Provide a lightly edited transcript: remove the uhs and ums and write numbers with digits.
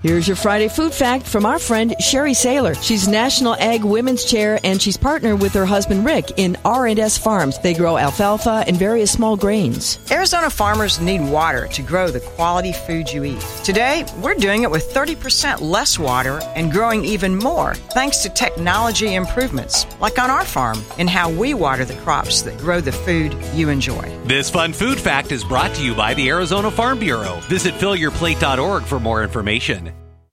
Here's your Friday food fact from our friend Sherry Saylor. She's National Ag Women's Chair, and she's partnered with her husband Rick in R&S Farms. They grow alfalfa and various small grains. Arizona farmers need water to grow the quality food you eat. Today, we're doing it with 30% less water and growing even more thanks to technology improvements, like on our farm, in how we water the crops that grow the food you enjoy. This fun food fact is brought to you by the Arizona Farm Bureau. Visit fillyourplate.org for more information.